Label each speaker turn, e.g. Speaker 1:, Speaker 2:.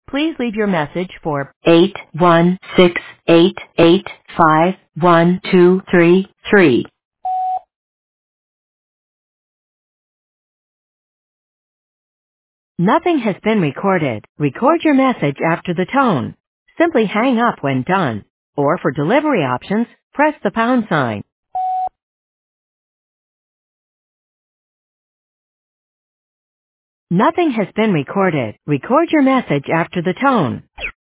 Speaker 1: Please leave your message for 816885123. Nothing has been recorded. Record your message after the tone. Simply hang up when done. Or for delivery options, press the pound sign. Nothing has been recorded. Record your message after the tone.